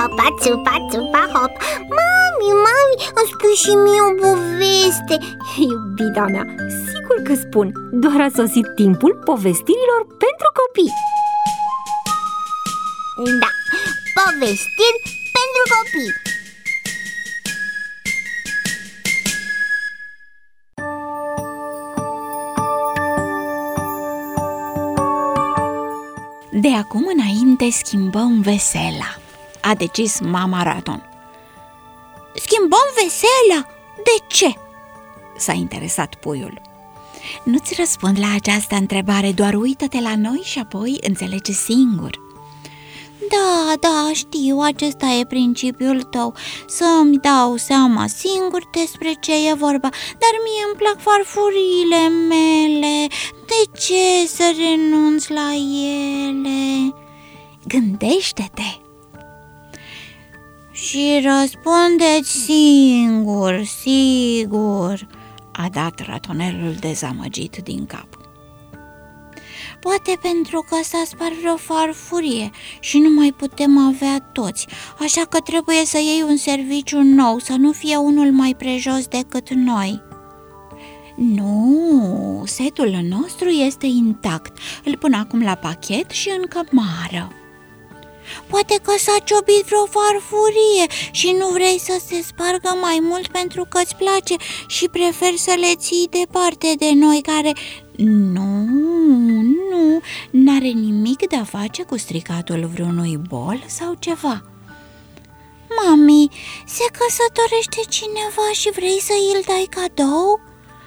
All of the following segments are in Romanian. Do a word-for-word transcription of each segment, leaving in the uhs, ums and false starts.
țupa, țupa, țupa, hop. Mami, mami, îmi spui și mie o poveste. Iubita mea, sigur că spun. Doar a sosit timpul povestirilor pentru copii. Da, povestiri pentru copii. De acum înainte schimbăm vesela, a decis mama Raton. Schimbăm vesela? De ce? S-a interesat puiul. Nu-ți răspund la această întrebare, doar uită-te la noi și apoi înțelege singur. Da, da, știu, acesta e principiul tău, să-mi dau seama singur despre ce e vorba. Dar mie îmi plac farfuriile mele, de ce să renunț la ele? Gândește-te! Și răspundeți singur, sigur, a dat ratonelul dezamăgit din cap. Poate pentru că s-a spart vreo farfurie și nu mai putem avea toți, așa că trebuie să iei un serviciu nou, să nu fie unul mai prejos decât noi. Nu, setul nostru este intact, îl pun acum la pachet și în cămară. Poate că s-a ciobit vreo farfurie și nu vrei să se spargă mai mult pentru că îți place și preferi să le ții departe de noi care... Nu, nu, n-are nimic de a face cu stricatul vreunui bol sau ceva. Mami, se căsătorește cineva și vrei să îl dai cadou?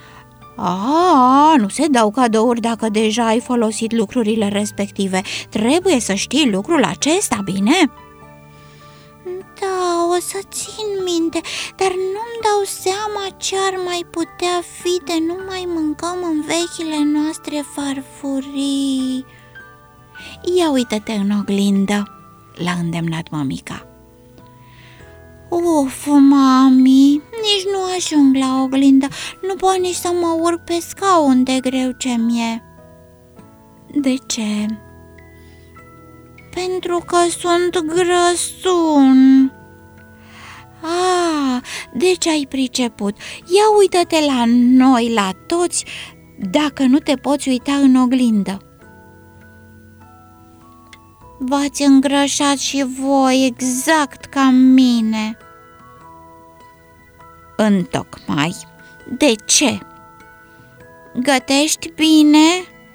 A, nu se dau cadouri dacă deja ai folosit lucrurile respective. Trebuie să știi lucrul acesta, bine? Da, o să țin minte, dar nu-mi dau seama ce ar mai putea fi de nu mai mâncăm în vechile noastre farfurii. Ia uită-te în oglindă, l-a îndemnat mămica. Uf, mami, nici nu ajung la oglindă, nu pot nici să mă urc pe scaun de greu ce mi-e. De ce? Pentru că sunt grăsun. Ah, deci ai priceput. Ia uită-te la noi, la toți, dacă nu te poți uita în oglindă. V-ați îngrășat și voi exact ca mine. Întocmai. De ce? Gătești bine?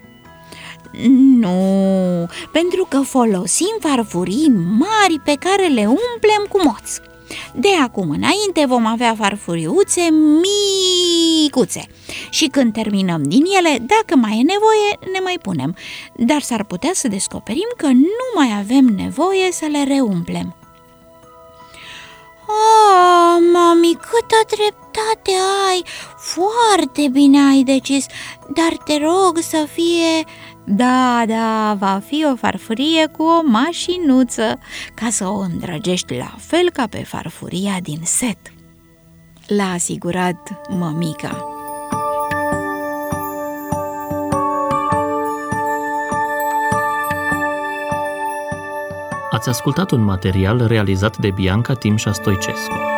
Nu, pentru că folosim farfurii mari pe care le umplem cu moț. De acum înainte vom avea farfuriuțe micuțe și când terminăm din ele, dacă mai e nevoie, ne mai punem. Dar s-ar putea să descoperim că nu mai avem nevoie să le reumplem. Oh, mami, câtă dreptate ai! Foarte bine ai decis, dar te rog să fie... Da, da, va fi o farfurie cu o mașinuță, ca să o îndrăgești la fel ca pe farfuria din set, l-a asigurat mămica. Ați ascultat un material realizat de Bianca Timșa Stoicescu.